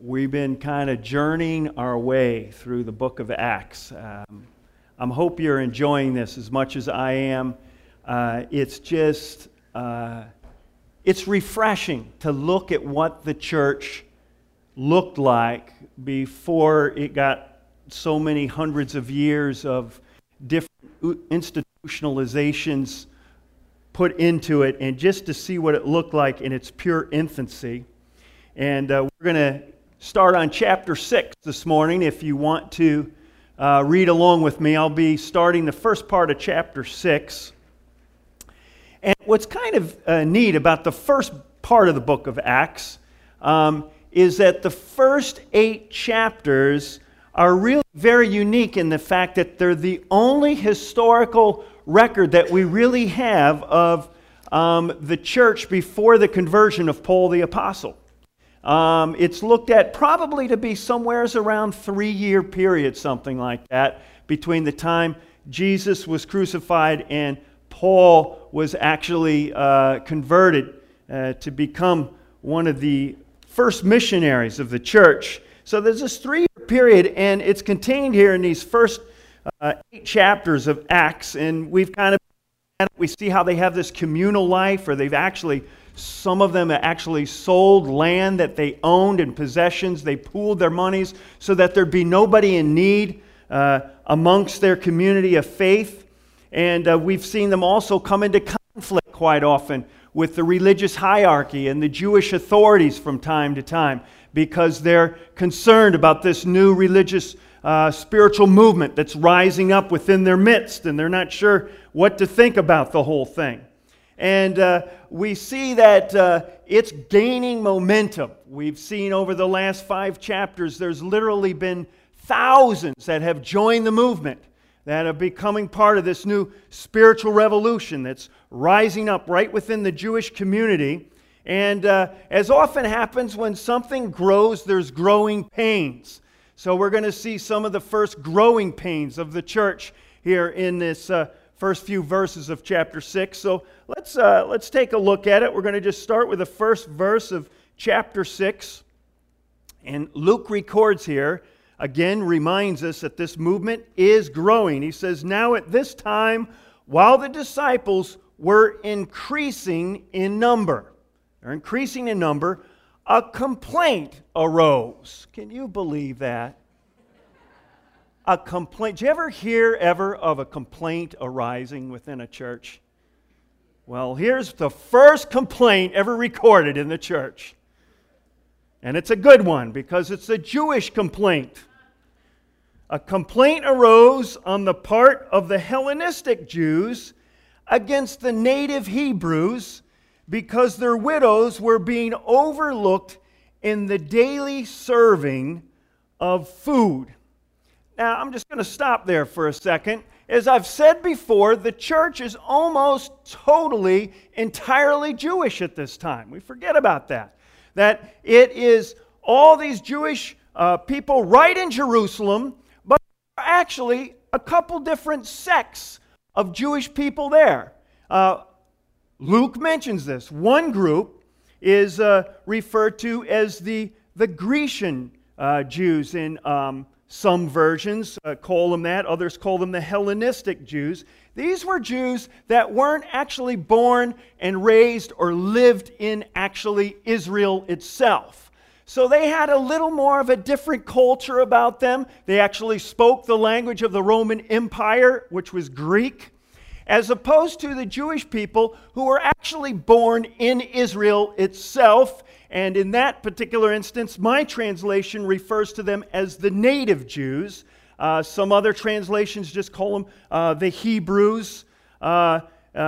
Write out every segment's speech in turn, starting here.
We've been kind of journeying our way through the book of Acts. I hope you're enjoying this as much as I am. It's refreshing to look at what the church looked like before it got so many hundreds of years of different institutionalizations put into it, and just to see what it looked like in its pure infancy. And we're going to start on chapter 6 this morning. If you want to read along with me, I'll be starting the first part of chapter 6. And what's kind of neat about the first part of the book of Acts is that the first 8 chapters are really very unique in the fact that they're the only historical record that we really have of the church before the conversion of Paul the Apostle. It's looked at probably to be somewheres around 3-year period, something like that, between the time Jesus was crucified and Paul was actually converted to become one of the first missionaries of the church. So there's this 3-year period, and it's contained here in these first 8 chapters of Acts, and we see how they have this communal life, or some of them actually sold land that they owned and possessions. They pooled their monies so that there'd be nobody in need amongst their community of faith. And we've seen them also come into conflict quite often with the religious hierarchy and the Jewish authorities from time to time, because they're concerned about this new religious spiritual movement that's rising up within their midst, and they're not sure what to think about the whole thing. And we see that it's gaining momentum. We've seen over the last 5 chapters, there's literally been thousands that have joined the movement, that are becoming part of this new spiritual revolution that's rising up right within the Jewish community. And as often happens when something grows, there's growing pains. So we're going to see some of the first growing pains of the church here in this first few verses of chapter 6. So let's take a look at it. We're going to just start with the first verse of chapter 6. And Luke records here, again reminds us that this movement is growing. He says, "Now at this time, while the disciples were increasing in number," a complaint arose. Can you believe that? A complaint. Did you ever hear of a complaint arising within a church? Well, here's the first complaint ever recorded in the church. And it's a good one because it's a Jewish complaint. A complaint arose on the part of the Hellenistic Jews against the native Hebrews because their widows were being overlooked in the daily serving of food. Now, I'm just going to stop there for a second. As I've said before, the church is almost totally, entirely Jewish at this time. We forget about that. That it is all these Jewish people right in Jerusalem, but actually a couple different sects of Jewish people there. Luke mentions this. One group is referred to as the Grecian Jews in some versions call them that. Others call them the Hellenistic Jews. These were Jews that weren't actually born and raised or lived in actually Israel itself. So they had a little more of a different culture about them. They actually spoke the language of the Roman Empire, which was Greek, as opposed to the Jewish people who were actually born in Israel itself. And in that particular instance, my translation refers to them as the native Jews. Some other translations just call them the Hebrews, and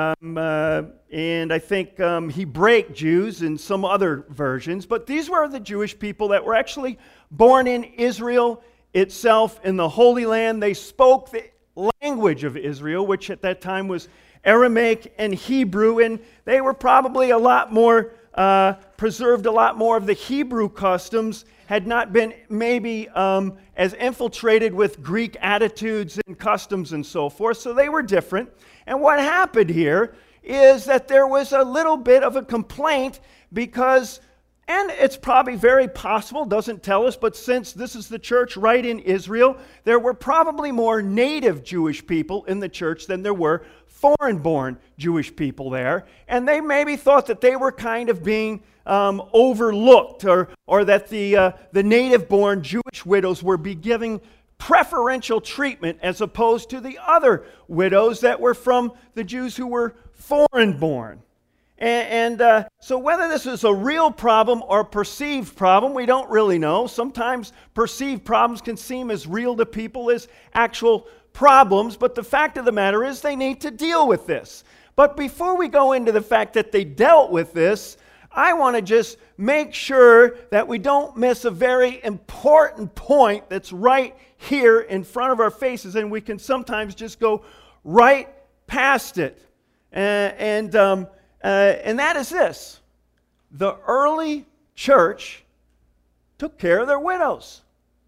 I think Hebraic Jews in some other versions. But these were the Jewish people that were actually born in Israel itself, in the Holy Land. They spoke the language of Israel, which at that time was Aramaic and Hebrew, and they were probably a lot more preserved a lot more of the Hebrew customs, had not been maybe as infiltrated with Greek attitudes and customs and so forth, so they were different. And what happened here is that there was a little bit of a complaint because And it's probably very possible, doesn't tell us, but since this is the church right in Israel, there were probably more native Jewish people in the church than there were foreign-born Jewish people there. And they maybe thought that they were kind of being overlooked, or that the native-born Jewish widows were be giving preferential treatment as opposed to the other widows that were from the Jews who were foreign-born. And so whether this is a real problem or a perceived problem, we don't really know. Sometimes perceived problems can seem as real to people as actual problems, but the fact of the matter is they need to deal with this. But before we go into the fact that they dealt with this, I want to just make sure that we don't miss a very important point that's right here in front of our faces, and we can sometimes just go right past it. And that is this: the early church took care of their widows.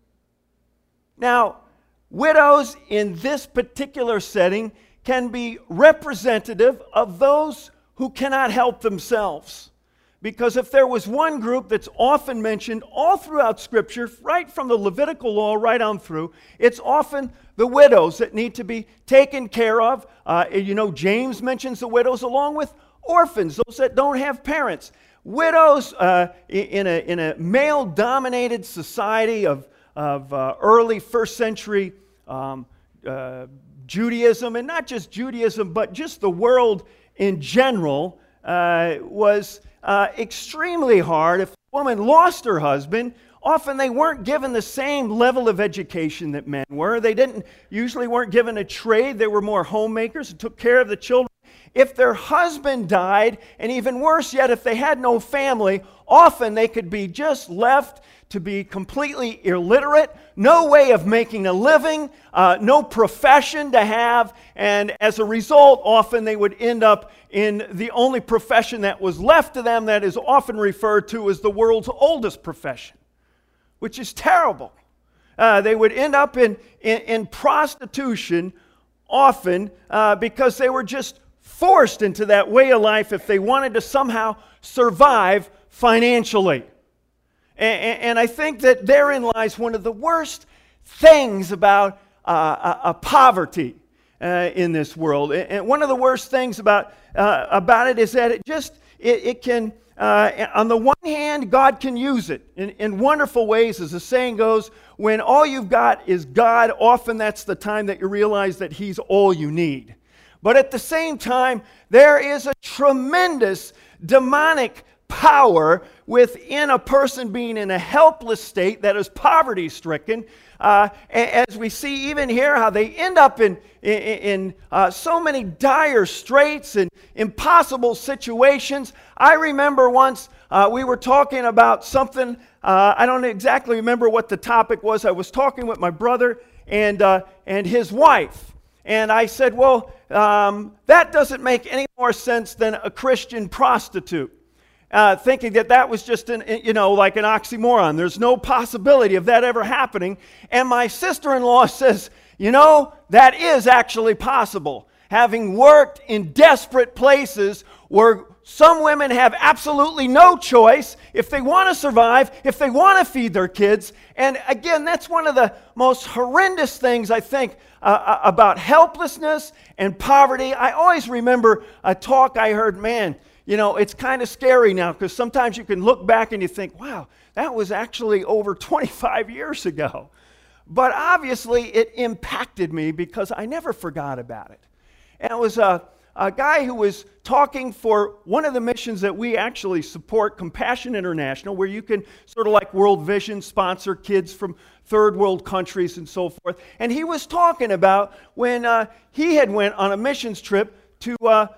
Now, widows in this particular setting can be representative of those who cannot help themselves. Because if there was one group that's often mentioned all throughout Scripture, right from the Levitical law right on through, it's often the widows that need to be taken care of. James mentions the widows along with orphans, those that don't have parents. Widows in a male-dominated society of early first century Judaism, and not just Judaism, but just the world in general, was extremely hard. If a woman lost her husband, often they weren't given the same level of education that men were. They usually weren't given a trade. They were more homemakers and took care of the children. If their husband died, and even worse yet, if they had no family, often they could be just left to be completely illiterate, no way of making a living, no profession to have, and as a result, often they would end up in the only profession that was left to them that is often referred to as the world's oldest profession, which is terrible. They would end up in prostitution often because they were just forced into that way of life if they wanted to somehow survive financially. And I think that therein lies one of the worst things about poverty in this world. And one of the worst things about it is that it can, on the one hand, God can use it in wonderful ways. As the saying goes, when all you've got is God, often that's the time that you realize that He's all you need. But at the same time, there is a tremendous demonic power within a person being in a helpless state that is poverty-stricken. As we see even here, how they end up in so many dire straits and impossible situations. I remember once we were talking about something, I don't exactly remember what the topic was. I was talking with my brother and his wife. And I said, well, that doesn't make any more sense than a Christian prostitute. Thinking that was just like an oxymoron. There's no possibility of that ever happening. And my sister-in-law says, that is actually possible. Having worked in desperate places where some women have absolutely no choice if they want to survive, if they want to feed their kids. And again, that's one of the most horrendous things, I think, about helplessness and poverty. I always remember a talk I heard, it's kind of scary now because sometimes you can look back and you think, wow, that was actually over 25 years ago. But obviously it impacted me because I never forgot about it. And it was a guy who was talking for one of the missions that we actually support, Compassion International, where you can sort of like World Vision sponsor kids from third world countries and so forth. And he was talking about when he had went on a missions trip to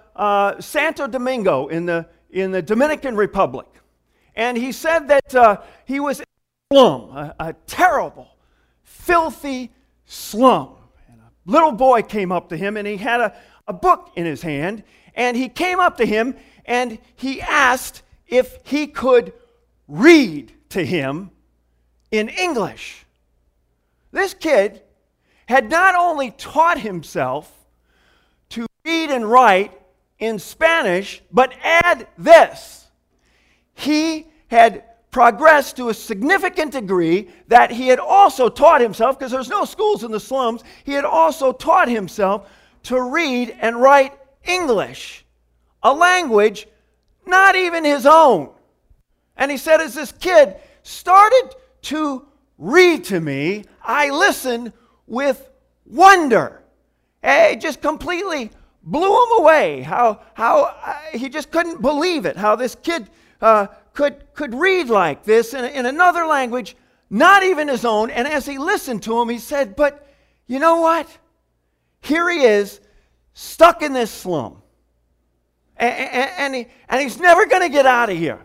Santo Domingo in the Dominican Republic. And he said that he was in a slum, a terrible, filthy slum. And a little boy came up to him and he had a book in his hand. And he came up to him and he asked if he could read to him in English. This kid had not only taught himself to read and write in Spanish, but add this: he had progressed to a significant degree that he had also taught himself, because there's no schools in the slums, he had also taught himself to read and write English, a language not even his own. And he said, as this kid started to read to me, I listened with wonder. It just completely blew him away. How he just couldn't believe it. How this kid could read like this in another language, not even his own. And as he listened to him, he said, "But you know what? Here he is, stuck in this slum, and he's never going to get out of here.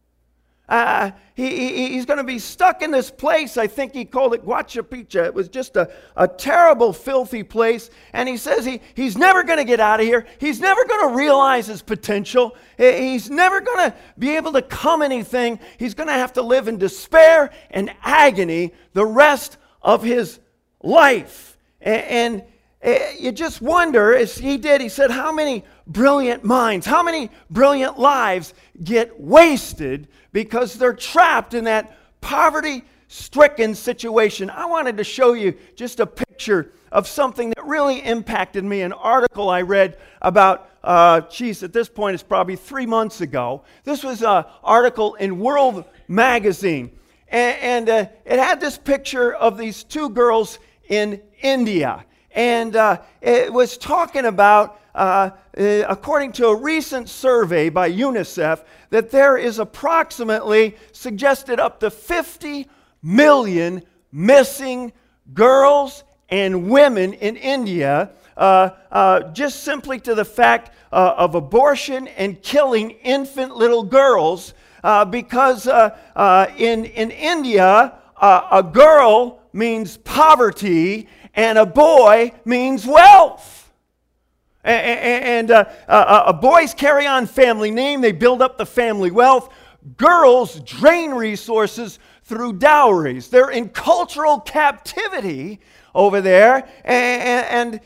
He's going to be stuck in this place." I think he called it Guachapicha. It was just a terrible, filthy place. And he says he's never going to get out of here. He's never going to realize his potential. He's never going to be able to become anything. He's going to have to live in despair and agony the rest of his life. And you just wonder, as he did, he said, how many brilliant minds, how many brilliant lives get wasted because they're trapped in that poverty-stricken situation. I wanted to show you just a picture of something that really impacted me, an article I read about, at this point it's probably 3 months ago. This was an article in World Magazine, and it had this picture of these two girls in India. And it was talking about, according to a recent survey by UNICEF, that there is approximately, suggested up to 50 million missing girls and women in India, just simply to the fact of abortion and killing infant little girls, because in India, a girl means poverty, and a boy means wealth. And boys carry on family name. They build up the family wealth. Girls drain resources through dowries. They're in cultural captivity over there. And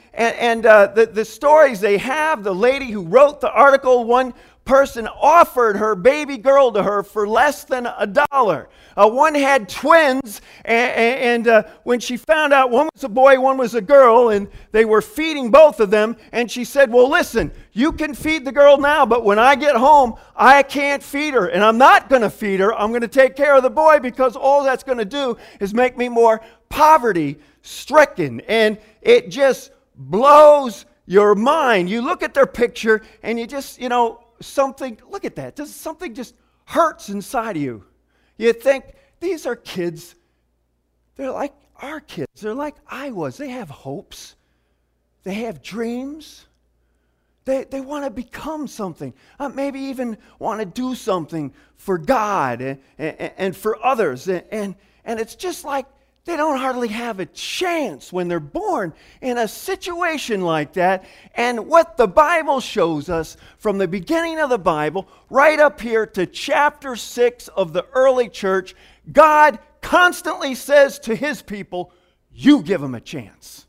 the stories they have, the lady who wrote the article, one person offered her baby girl to her for less than $1. One had twins, and when she found out one was a boy, one was a girl, and they were feeding both of them, and she said, "Well, listen, you can feed the girl now, but when I get home, I can't feed her, and I'm not going to feed her. I'm going to take care of the boy, because all that's going to do is make me more poverty-stricken." And it just blows your mind. You look at their picture, and you just, something, look at that. Something just hurts inside of you. You think, these are kids. They're like our kids. They're like I was. They have hopes. They have dreams. They want to become something. Maybe even want to do something for God and for others. And it's just like they don't hardly have a chance when they're born in a situation like that. And what the Bible shows us from the beginning of the Bible, right up here to chapter 6 of the early church, God constantly says to his people, you give them a chance.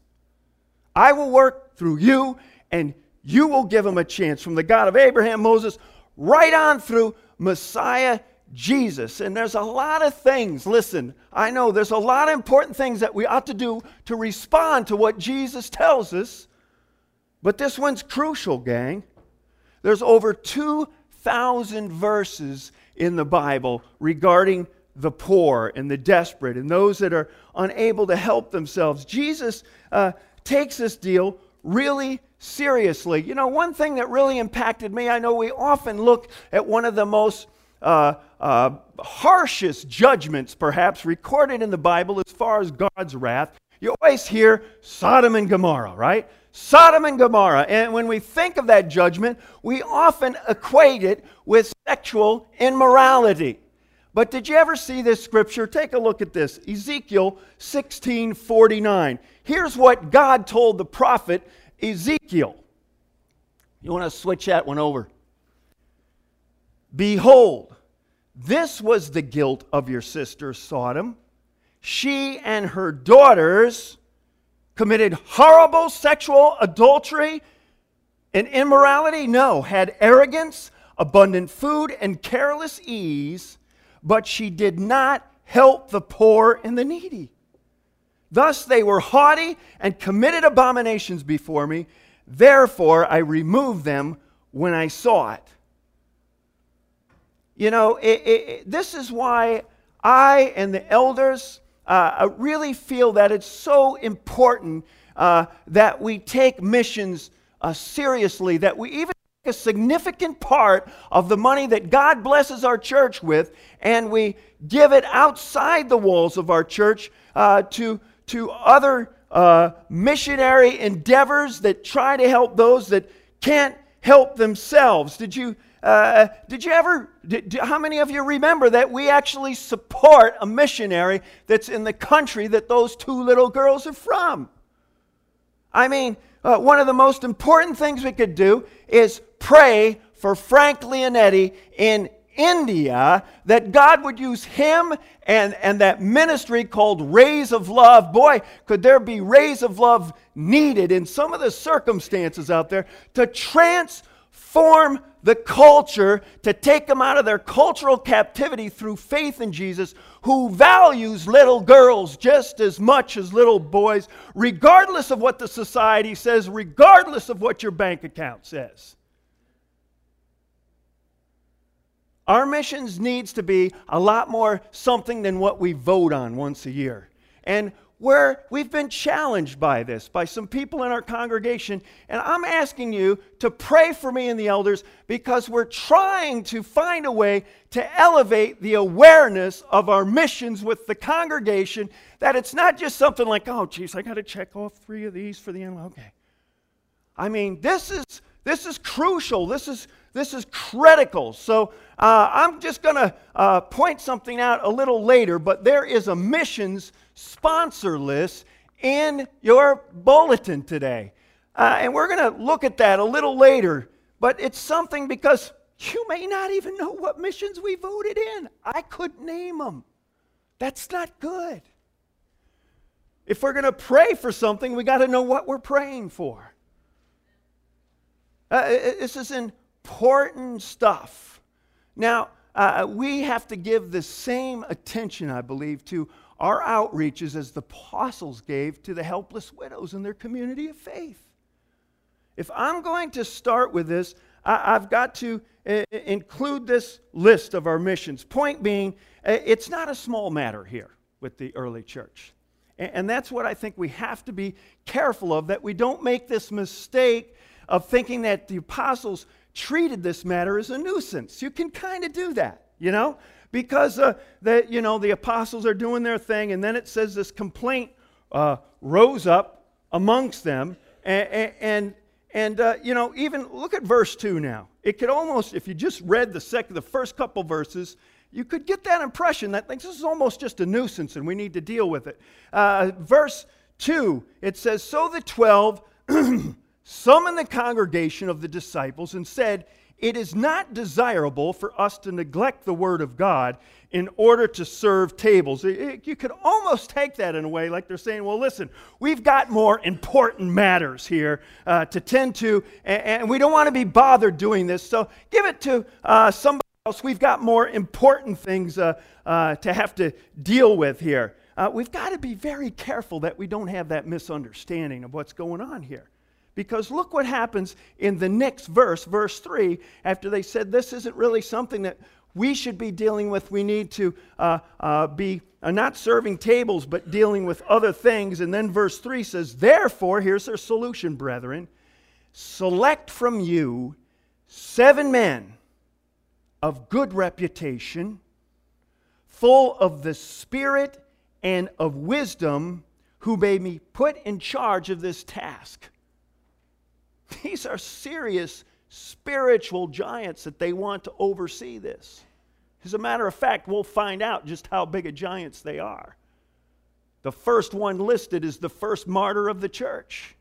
I will work through you, and you will give them a chance. From the God of Abraham, Moses, right on through Messiah Jesus. And there's a lot of things, listen, I know there's a lot of important things that we ought to do to respond to what Jesus tells us, but this one's crucial, gang. There's over 2,000 verses in the Bible regarding the poor and the desperate and those that are unable to help themselves. Jesus takes this deal really seriously. One thing that really impacted me, I know we often look at one of the most harshest judgments, perhaps, recorded in the Bible as far as God's wrath. You always hear Sodom and Gomorrah, right? Sodom and Gomorrah. And when we think of that judgment, we often equate it with sexual immorality. But did you ever see this scripture? Take a look at this. Ezekiel 16:49. Here's what God told the prophet Ezekiel. You want to switch that one over? "Behold, this was the guilt of your sister Sodom. She and her daughters committed horrible sexual adultery and immorality. No, had arrogance, abundant food, and careless ease. but she did not help the poor and the needy. Thus they were haughty and committed abominations before me. Therefore I removed them when I saw it. You know, this is why I and the elders really feel that it's so important that we take missions seriously, that we even take a significant part of the money that God blesses our church with, and we give it outside the walls of our church to other missionary endeavors that try to help those that can't help themselves. How many of you remember that we actually support a missionary that's in the country that those two little girls are from? I mean, one of the most important things we could do is pray for Frank Leonetti in India, that God would use him and that ministry called Rays of Love. Boy, could there be rays of love needed in some of the circumstances out there to transform the culture, to take them out of their cultural captivity through faith in Jesus, who values little girls just as much as little boys, regardless of what the society says, regardless of what your bank account says. Our missions needs to be a lot more something than what we vote on once a year. And we've been challenged by this, by some people in our congregation, and I'm asking you to pray for me and the elders, because we're trying to find a way to elevate the awareness of our missions with the congregation, that it's not just something like, oh, geez, I got to check off 3 of these for the end. Okay. I mean, this is crucial. This is critical. So I'm just going to point something out a little later, but there is a missions sponsor list in your bulletin today. And we're going to look at that a little later, but it's something because you may not even know what missions we voted in. I couldn't name them. That's not good. If we're going to pray for something, we got to know what we're praying for. This is important stuff. Now, we have to give the same attention, I believe, to our outreaches as the apostles gave to the helpless widows in their community of faith. If I'm going to start with this, I've got to include this list of our missions. Point being, it's not a small matter here with the early church. And that's what I think we have to be careful of, that we don't make this mistake of thinking that the apostles treated this matter as a nuisance. You can kind of do that, because the apostles are doing their thing, and then it says this complaint rose up amongst them, and even look at verse 2 now. It could almost, if you just read the first couple verses, you could get that impression that this is almost just a nuisance and we need to deal with it. Verse 2, it says, so the 12 summoned the congregation of the disciples and said, it is not desirable for us to neglect the word of God in order to serve tables. You could almost take that in a way like they're saying, well, listen, we've got more important matters here to tend to, and we don't want to be bothered doing this, so give it to somebody else. We've got more important things to have to deal with here. We've got to be very careful that we don't have that misunderstanding of what's going on here. Because look what happens in the next verse, verse 3, after they said this isn't really something that we should be dealing with. We need to be not serving tables, but dealing with other things. And then verse 3 says, therefore, here's their solution, brethren, select from you 7 men of good reputation, full of the Spirit and of wisdom, who may be put in charge of this task. These are serious spiritual giants that they want to oversee this. As a matter of fact, we'll find out just how big of giants they are. The first one listed is the first martyr of the church.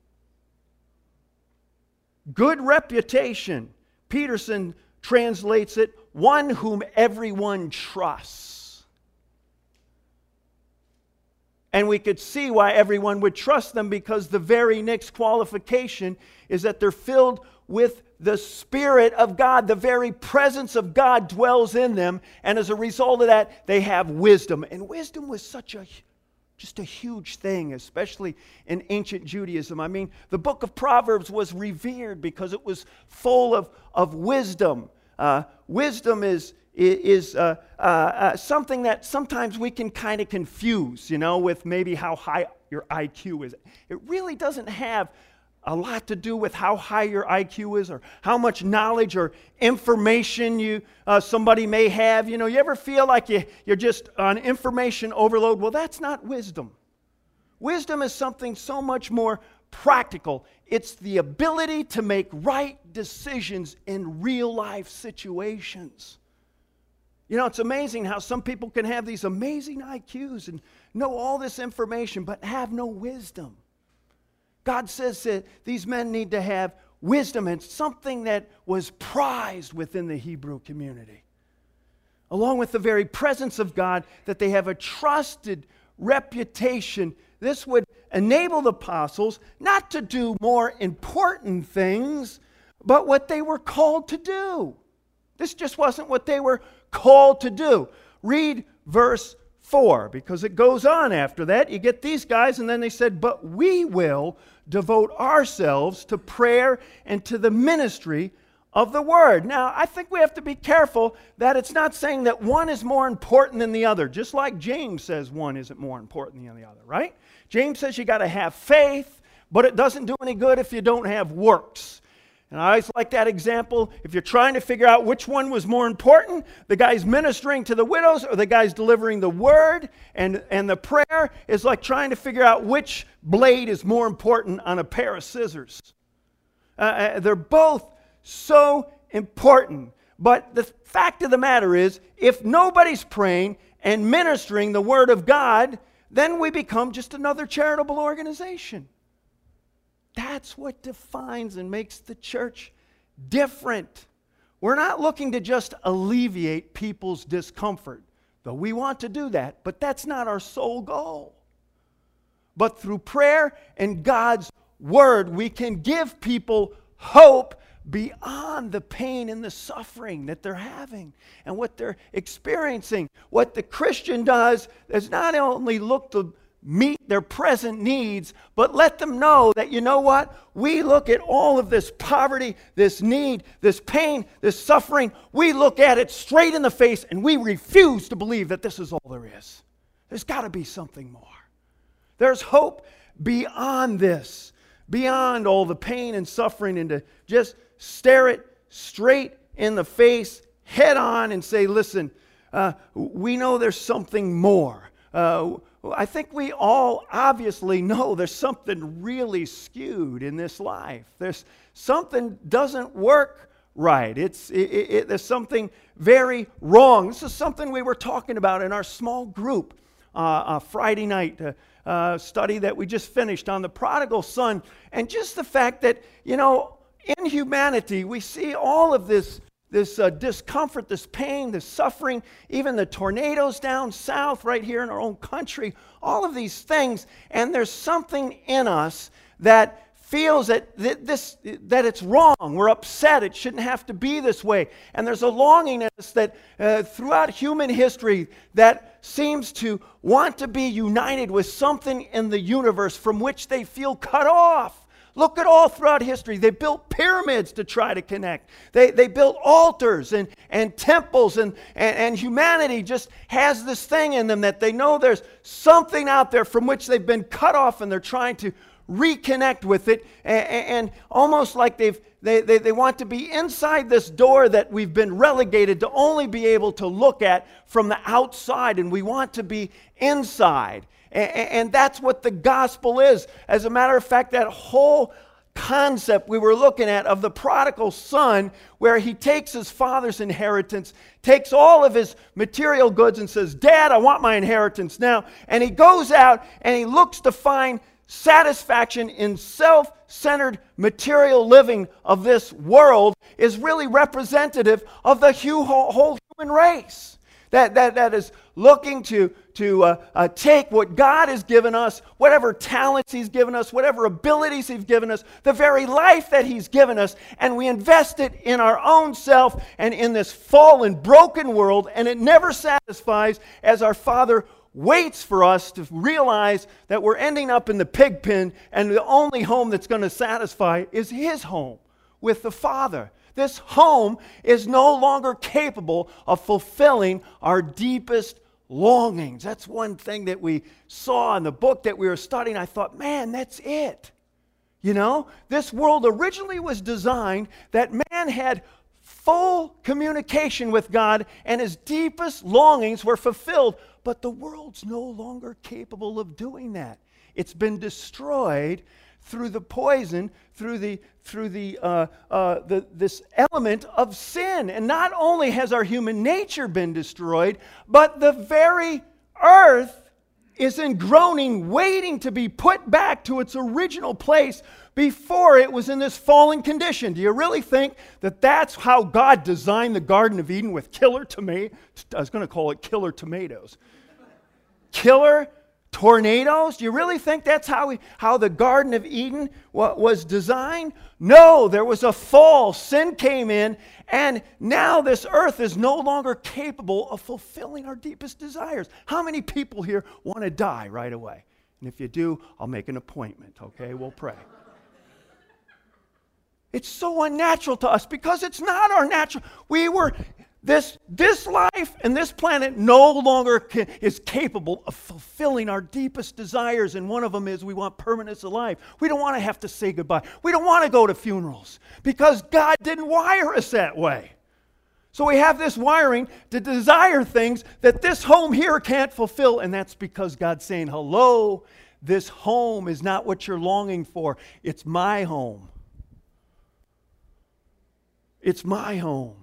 Good reputation. Peterson translates it, one whom everyone trusts. And we could see why everyone would trust them, because the very next qualification is that they're filled with the Spirit of God. The very presence of God dwells in them. And as a result of that, they have wisdom. And wisdom was just a huge thing, especially in ancient Judaism. I mean, the book of Proverbs was revered because it was full of wisdom. Wisdom is something that sometimes we can kind of confuse, with maybe how high your IQ is. It really doesn't have a lot to do with how high your IQ is or how much knowledge or information somebody may have. You ever feel like you're just on information overload? Well, that's not wisdom. Wisdom is something so much more practical. It's the ability to make right decisions in real life situations. It's amazing how some people can have these amazing IQs and know all this information but have no wisdom. God says that these men need to have wisdom, and something that was prized within the Hebrew community. Along with the very presence of God, that they have a trusted reputation. This would enable the apostles not to do more important things, but what they were called to do. This just wasn't what they were called to do. Read verse 4, because it goes on after that. You get these guys, and then they said, but we will devote ourselves to prayer and to the ministry of the word. Now, I think we have to be careful that it's not saying that one is more important than the other, just like James says one isn't more important than the other, right? James says you got to have faith, but it doesn't do any good if you don't have works. And I always like that example. If you're trying to figure out which one was more important, the guy's ministering to the widows or the guy's delivering the word, and the prayer is like trying to figure out which blade is more important on a pair of scissors. They're both so important. But the fact of the matter is, if nobody's praying and ministering the word of God, then we become just another charitable organization. That's what defines and makes the church different. We're not looking to just alleviate people's discomfort, though we want to do that, but that's not our sole goal. But through prayer and God's word, we can give people hope beyond the pain and the suffering that they're having and what they're experiencing. What the Christian does is not only look to meet their present needs, but let them know that, we look at all of this poverty, this need, this pain, this suffering, we look at it straight in the face and we refuse to believe that this is all there is. There's got to be something more. There's hope beyond this, beyond all the pain and suffering, and to just stare it straight in the face, head on, and say, listen, we know there's something more. I think we all obviously know there's something really skewed in this life. There's something doesn't work right. There's something very wrong. This is something we were talking about in our small group Friday night study that we just finished on the prodigal son. And just the fact that, in humanity, we see all of this discomfort, this pain, this suffering, even the tornadoes down south right here in our own country, all of these things. And there's something in us that feels that it's wrong. We're upset. It shouldn't have to be this way. And there's a longing in us that throughout human history that seems to want to be united with something in the universe from which they feel cut off. Look at all throughout history. They built pyramids to try to connect. They built altars and temples, and humanity just has this thing in them that they know there's something out there from which they've been cut off, and they're trying to reconnect with it, and almost like they want to be inside this door that we've been relegated to only be able to look at from the outside, and we want to be inside. And that's what the gospel is. As a matter of fact, that whole concept we were looking at of the prodigal son, where he takes his father's inheritance, takes all of his material goods and says, Dad, I want my inheritance now. And he goes out and he looks to find satisfaction in self-centered material living of this world, is really representative of the whole human race. That is looking to take what God has given us, whatever talents He's given us, whatever abilities He's given us, the very life that He's given us, and we invest it in our own self and in this fallen, broken world, and it never satisfies as our Father waits for us to realize that we're ending up in the pig pen, and the only home that's going to satisfy is His home with the Father. This home is no longer capable of fulfilling our deepest longings. That's one thing that we saw in the book that we were studying. I thought, man, that's it. You know, this world originally was designed that man had full communication with God and his deepest longings were fulfilled, but the world's no longer capable of doing that. It's been destroyed through the poison, through this element of sin. And not only has our human nature been destroyed, but the very earth is in groaning, waiting to be put back to its original place before it was in this fallen condition. Do you really think that that's how God designed the Garden of Eden with killer tomatoes? I was going to call it killer tomatoes. Killer tornadoes? Do you really think that's how the Garden of Eden was designed? No, there was a fall. Sin came in, and now this earth is no longer capable of fulfilling our deepest desires. How many people here want to die right away? And if you do, I'll make an appointment, okay? We'll pray. It's so unnatural to us because it's not our natural. This life and this planet no longer is capable of fulfilling our deepest desires, and one of them is we want permanence of life. We don't want to have to say goodbye. We don't want to go to funerals because God didn't wire us that way. So we have this wiring to desire things that this home here can't fulfill, and that's because God's saying, hello, this home is not what you're longing for. It's my home. It's my home.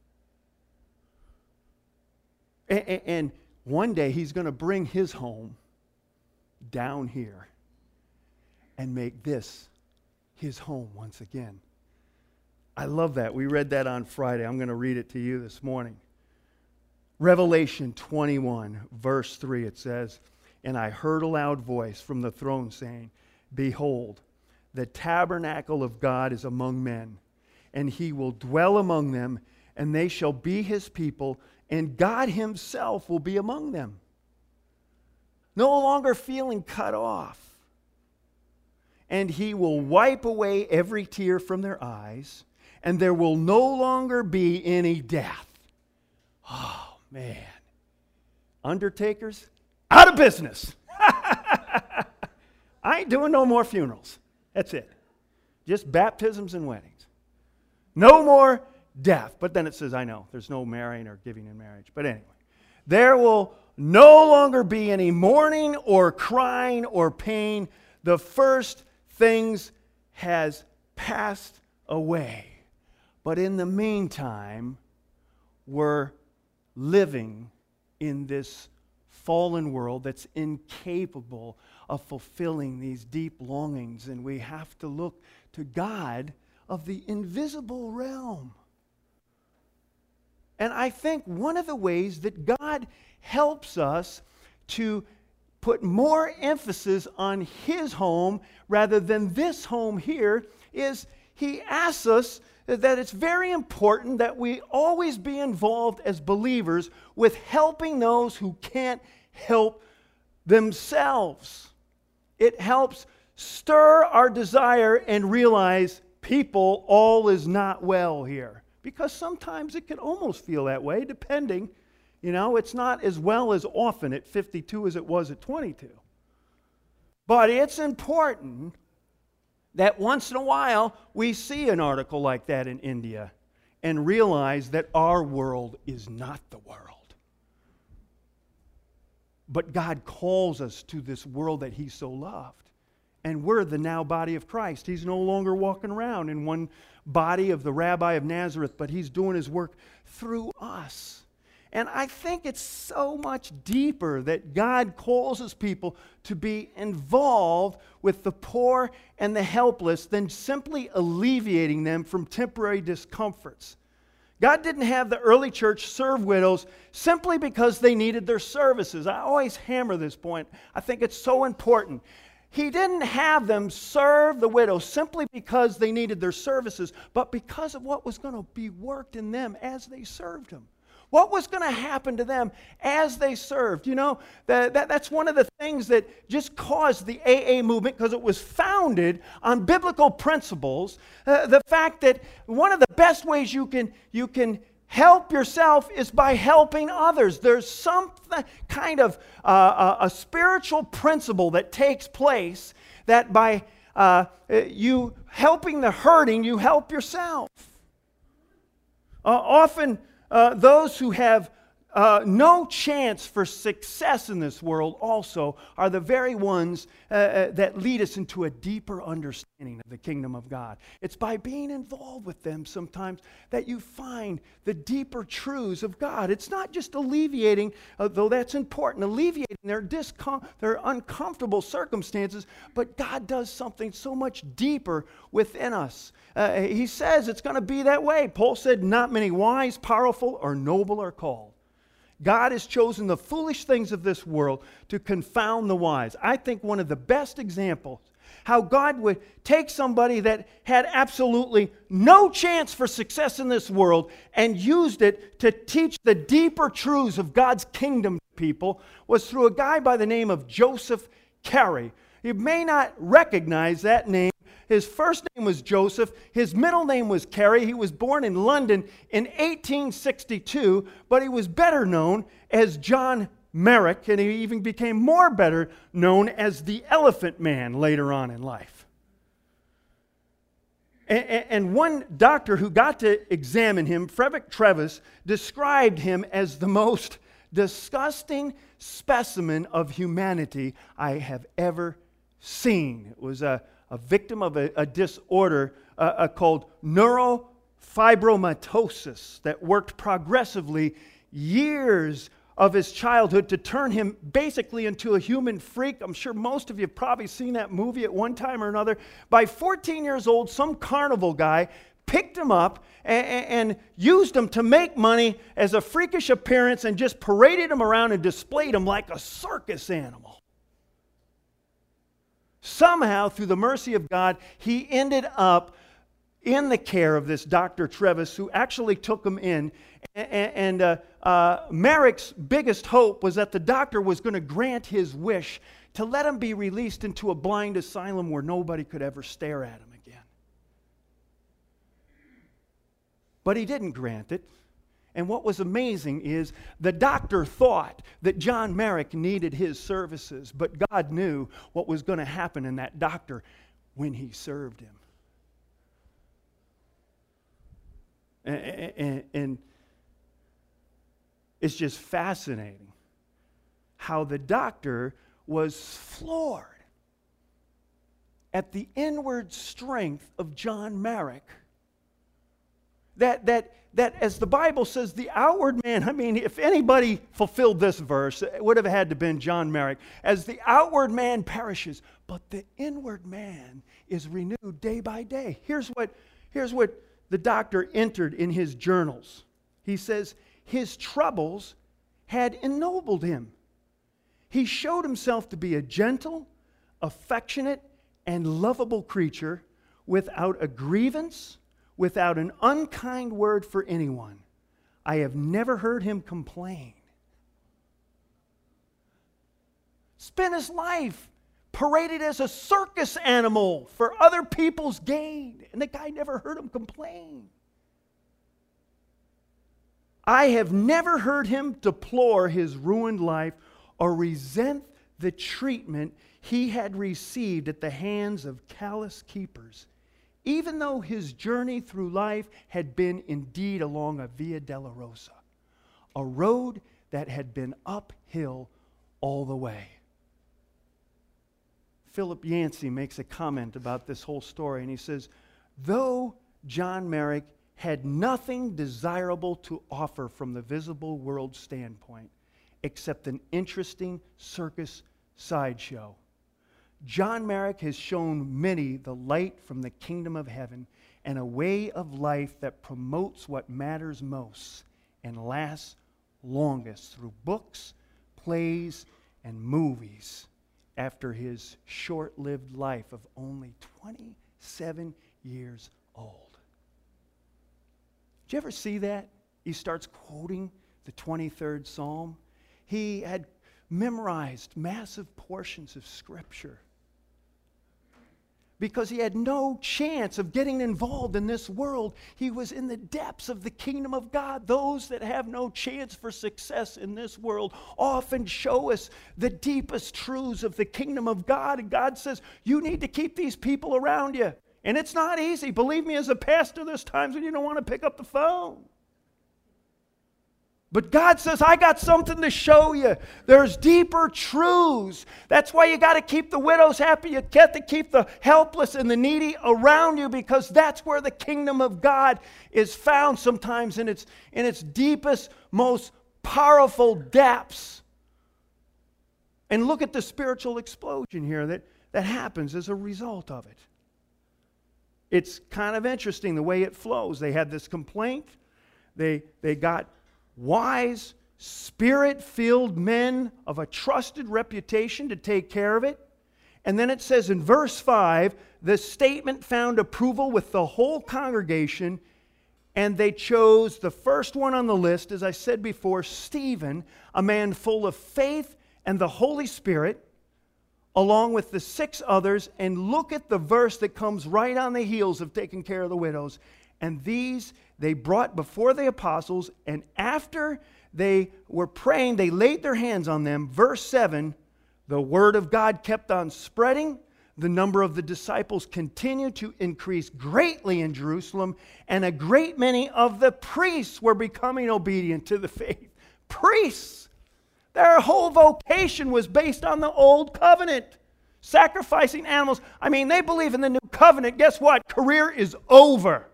And one day He's going to bring His home down here and make this His home once again. I love that. We read that on Friday. I'm going to read it to you this morning. Revelation 21, verse 3, it says, "And I heard a loud voice from the throne saying, Behold, the tabernacle of God is among men, and He will dwell among them, and they shall be His people, and God Himself will be among them." No longer feeling cut off. "And He will wipe away every tear from their eyes, and there will no longer be any death." Oh, man. Undertakers, out of business. I ain't doing no more funerals. That's it. Just baptisms and weddings. No more death. But then it says, I know, there's no marrying or giving in marriage. But anyway, there will no longer be any mourning or crying or pain. The first things has passed away. But in the meantime, we're living in this fallen world that's incapable of fulfilling these deep longings. And we have to look to God of the invisible realm. And I think one of the ways that God helps us to put more emphasis on His home rather than this home here is He asks us that it's very important that we always be involved as believers with helping those who can't help themselves. It helps stir our desire and realize, people, all is not well here. Because sometimes it can almost feel that way, depending. You know, it's not as well as often at 52 as it was at 22. But it's important that once in a while we see an article like that in India and realize that our world is not the world. But God calls us to this world that He so loved. And we're the now body of Christ. He's no longer walking around in one body of the Rabbi of Nazareth, but He's doing His work through us. And I think it's so much deeper that God calls His people to be involved with the poor and the helpless than simply alleviating them from temporary discomforts. God didn't have the early church serve widows simply because they needed their services. I always hammer this point. I think it's so important. He didn't have them serve the widows simply because they needed their services, but because of what was going to be worked in them as they served Him. What was going to happen to them as they served? You know, that's one of the things that just caused the AA movement, because it was founded on biblical principles. The fact that one of the best ways you can help yourself is by helping others. There's some kind of a spiritual principle that takes place that by you helping the hurting, you help yourself. Often those who have no chance for success in this world also are the very ones that lead us into a deeper understanding of the kingdom of God. It's by being involved with them sometimes that you find the deeper truths of God. It's not just alleviating, though that's important, alleviating their uncomfortable circumstances, but God does something so much deeper within us. He says it's going to be that way. Paul said, not many wise, powerful, or noble are called. God has chosen the foolish things of this world to confound the wise. I think one of the best examples how God would take somebody that had absolutely no chance for success in this world and used it to teach the deeper truths of God's kingdom to people was through a guy by the name of Joseph Carey. You may not recognize that name. His first name was Joseph. His middle name was Carey. He was born in London in 1862, but he was better known as John Merrick, and he even became more better known as the Elephant Man later on in life. And one doctor who got to examine him, Frederick Trevis, described him as the most disgusting specimen of humanity I have ever seen. It was a victim of a disorder called neurofibromatosis that worked progressively years of his childhood to turn him basically into a human freak. I'm sure most of you have probably seen that movie at one time or another. By 14 years old, some carnival guy picked him up and used him to make money as a freakish appearance and just paraded him around and displayed him like a circus animal. Somehow, through the mercy of God, he ended up in the care of this Dr. Trevis, who actually took him in. And Merrick's biggest hope was that the doctor was going to grant his wish to let him be released into a blind asylum where nobody could ever stare at him again. But he didn't grant it. And what was amazing is the doctor thought that John Merrick needed his services, but God knew what was going to happen in that doctor when he served him. And it's just fascinating how the doctor was floored at the inward strength of John Merrick. That as the Bible says, the outward man, I mean, if anybody fulfilled this verse, it would have had to have been John Merrick. As the outward man perishes, but the inward man is renewed day by day. Here's what the doctor entered in his journals. He says, his troubles had ennobled him. He showed himself to be a gentle, affectionate, and lovable creature without a grievance, without an unkind word for anyone. I have never heard him complain. Spent his life paraded as a circus animal for other people's gain, and the guy never heard him complain. I have never heard him deplore his ruined life or resent the treatment he had received at the hands of callous keepers, even though his journey through life had been indeed along a Via Dolorosa, a road that had been uphill all the way. Philip Yancey makes a comment about this whole story, and he says, though John Merrick had nothing desirable to offer from the visible world standpoint except an interesting circus sideshow, John Merrick has shown many the light from the kingdom of heaven and a way of life that promotes what matters most and lasts longest through books, plays, and movies after his short-lived life of only 27 years old. Did you ever see that? He starts quoting the 23rd Psalm. He had memorized massive portions of Scripture because he had no chance of getting involved in this world. He was in the depths of the kingdom of God. Those that have no chance for success in this world often show us the deepest truths of the kingdom of God. And God says, you need to keep these people around you. And it's not easy. Believe me, as a pastor, there's times when you don't want to pick up the phone. But God says, I got something to show you. There's deeper truths. That's why you got to keep the widows happy. You got to keep the helpless and the needy around you, because that's where the kingdom of God is found sometimes in its deepest, most powerful depths. And look at the spiritual explosion here that happens as a result of it. It's kind of interesting the way it flows. They had this complaint. They got wise, spirit-filled men of a trusted reputation to take care of it. And then it says in verse 5, the statement found approval with the whole congregation, and they chose the first one on the list, as I said before, Stephen, a man full of faith and the Holy Spirit, along with the 6 others. And look at the verse that comes right on the heels of taking care of the widows. And these they brought before the apostles, and after they were praying, they laid their hands on them. Verse 7, the word of God kept on spreading. The number of the disciples continued to increase greatly in Jerusalem, and a great many of the priests were becoming obedient to the faith. Priests! Their whole vocation was based on the old covenant. Sacrificing animals. I mean, they believe in the new covenant. Guess what? Career is over.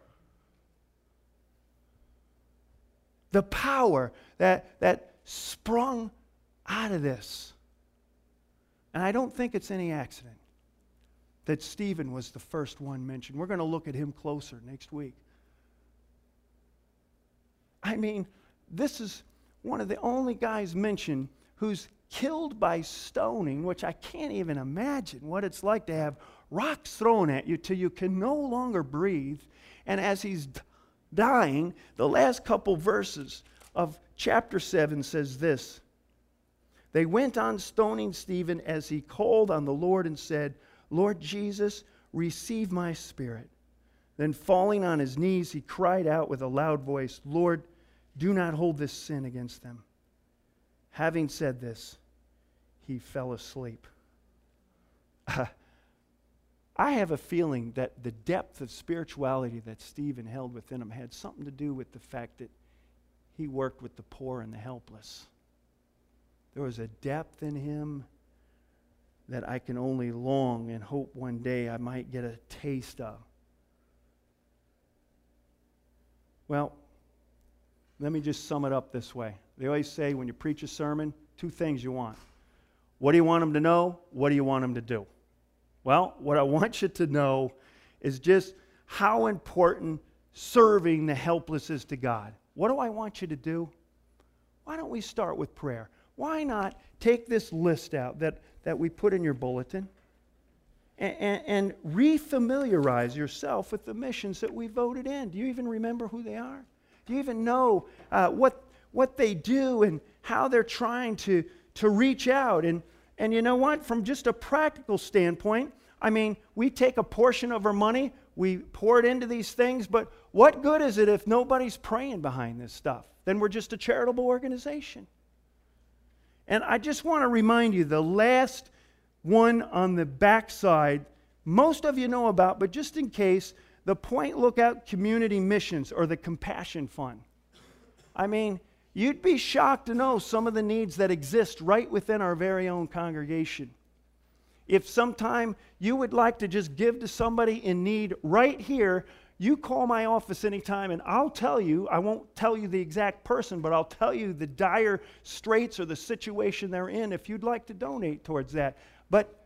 The power that sprung out of this. And I don't think it's any accident that Stephen was the first one mentioned. We're going to look at him closer next week. I mean, this is one of the only guys mentioned who's killed by stoning, which I can't even imagine what it's like to have rocks thrown at you till you can no longer breathe. And as he's dying, the last couple verses of chapter 7 says this: they went on stoning Stephen as he called on the Lord and said, Lord Jesus, receive my spirit. Then falling on his knees, he cried out with a loud voice, Lord, do not hold this sin against them. Having said this, he fell asleep. I have a feeling that the depth of spirituality that Stephen held within him had something to do with the fact that he worked with the poor and the helpless. There was a depth in him that I can only long and hope one day I might get a taste of. Well, let me just sum it up this way. They always say when you preach a sermon, 2 things you want. What do you want them to know? What do you want them to do? Well, what I want you to know is just how important serving the helpless is to God. What do I want you to do? Why don't we start with prayer? Why not take this list out that we put in your bulletin and refamiliarize yourself with the missions that we voted in? Do you even remember who they are? Do you even know what they do and how they're trying to reach out? And you know what? From just a practical standpoint, I mean, we take a portion of our money, we pour it into these things, but what good is it if nobody's praying behind this stuff? Then we're just a charitable organization. And I just want to remind you, the last one on the backside, most of you know about, but just in case, the Point Lookout Community Missions, or the Compassion Fund. I mean, you'd be shocked to know some of the needs that exist right within our very own congregation. If sometime you would like to just give to somebody in need right here, you call my office anytime and I'll tell you, I won't tell you the exact person, but I'll tell you the dire straits or the situation they're in if you'd like to donate towards that. But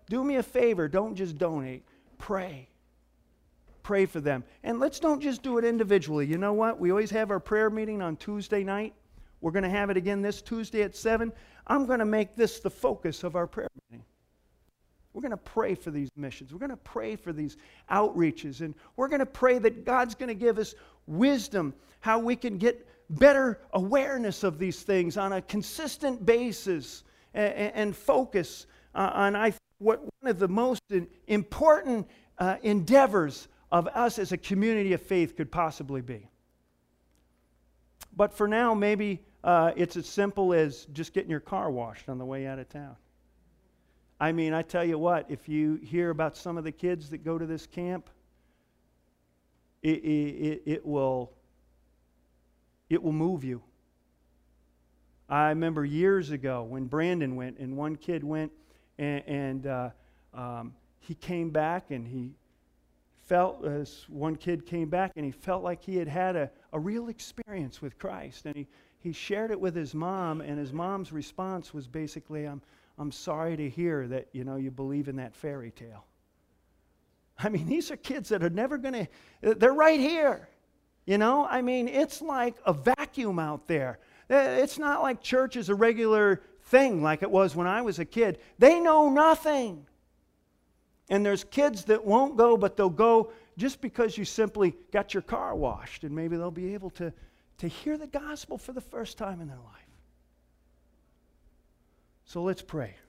do me a favor. Don't just donate. Pray. Pray for them. And let's don't just do it individually. You know what? We always have our prayer meeting on Tuesday night. We're going to have it again this Tuesday at 7. I'm going to make this the focus of our prayer meeting. We're going to pray for these missions. We're going to pray for these outreaches. And we're going to pray that God's going to give us wisdom, how we can get better awareness of these things on a consistent basis and focus on what one of the most important endeavors of us as a community of faith could possibly be. But for now, maybe it's as simple as just getting your car washed on the way out of town. I mean, I tell you what, if you hear about some of the kids that go to this camp, it will move you. I remember years ago when Brandon went, and one kid went, and he came back, and he felt, as one kid came back, and he felt like he had a real experience with Christ. And he shared it with his mom, and his mom's response was basically, I'm sorry to hear that, you believe in that fairy tale. I mean, these are kids that are never going to, they're right here. I mean, it's like a vacuum out there. It's not like church is a regular thing like it was when I was a kid. They know nothing. And there's kids that won't go, but they'll go just because you simply got your car washed, and maybe they'll be able to hear the gospel for the first time in their life. So let's pray.